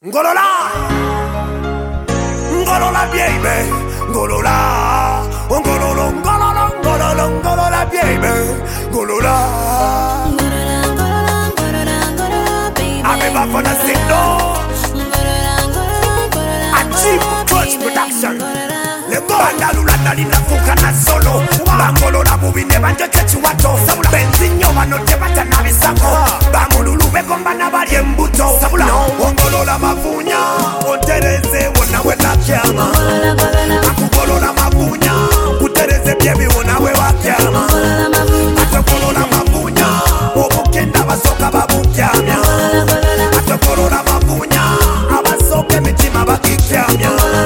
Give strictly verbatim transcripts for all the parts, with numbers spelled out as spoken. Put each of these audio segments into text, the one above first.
Ngolola, Ngolola baby, Ngolola, Ngololo, Ngololo, Ngololo, Ngolola baby, Ngolola. I'm about for the signal. Achieve Coach Production. Le banda lulanda lina fuka na solo. Bangolola bubi ne banje kechi wato. Benzinyo banote bata na bisako. Bangolulu bekomba na bari embuto. Ngolola mafunya, ontereze wona we na kyama. Akugolola mafunya, kutereze byebi wona we wa kyama. Akugolola mafunya, obukenda basoka babukyamya. Akugolola mafunya, abasoke mitima bakikyamya.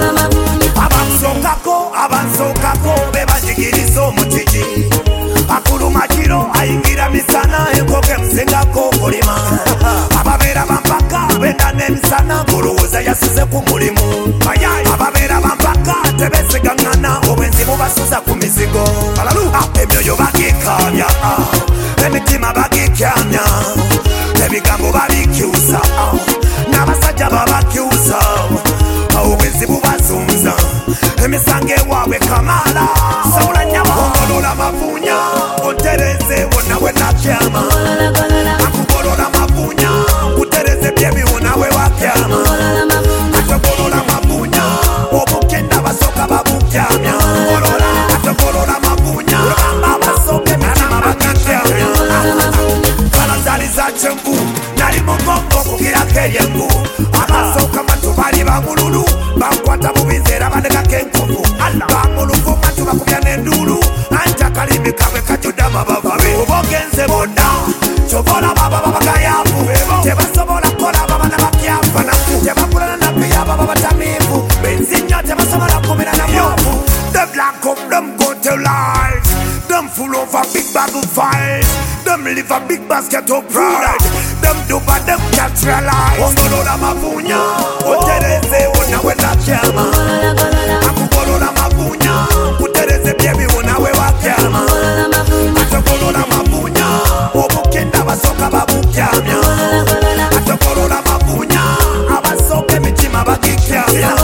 Abansokako, abansokako bebajigirizo mutiji. Akuluma kiro ayingira misana enkoke msengako kulima. Ababera bampaka benda nemisana kuruza yasize ku mulimu. Ababera bampaka tebesigangana obwenzi bubasuza ku mizigo. Emyoyo bagikamya, emitima bagikyamya, ebigambo babikyusa, n'abasajja babakyusa, obwenzi bubazunza, emisange wawe kamala. Sawula nyama ongolola mafunya, ontereze wona we nakyama. Akugolola mafunya, kutereze byebi wona we wakyama. Akugolola mafunya, obukenda basoka babukyamya. Akugolola mafunya, abasoke mitima bakikyamya. Kala zali za chembu, nali mugongo kugira keryengu. Abasoka matu bali bamululu, bankwata mubizera bandeka kenkufu. Bamulufu matu bakubya n'endulu, anja kalimi kawe kajuda mabababe. Obogenze bonda, chobola baba babagayafu. Tebasobola kola baba nabakyafa nafu. Tebakulana napiya baba batamifu. Benzinya tebasobola kumira na myofu. Them black up, them go to life. Them full of a big bag of fight. Them live a big basket of pride. Them do but them can't realize. Ongolola mafunya, otereze wona we nakyama. Akugolola mafunya, kutereze byebi wona we wakyama. Akugolola mafunya, obukenda basoka babukyamya. Akugolola mafunya, abasoke mitima bagikyamya.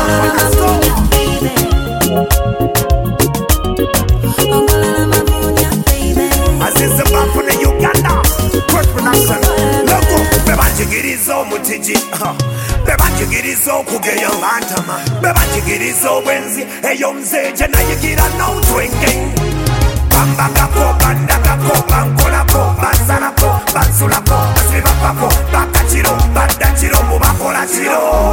Azize bafu ne Uganda, Coach Production. Logo, bebanjigirizo mutiji, bebanjigirizo kugeya bantama, bebanjigirizo wenzi, eyo mzeje na yigira no drinking. Bambagako, bandagako, bankolako, bansalako, bansulako, basibapako, bakachiro, badachiro, mubakola chiro.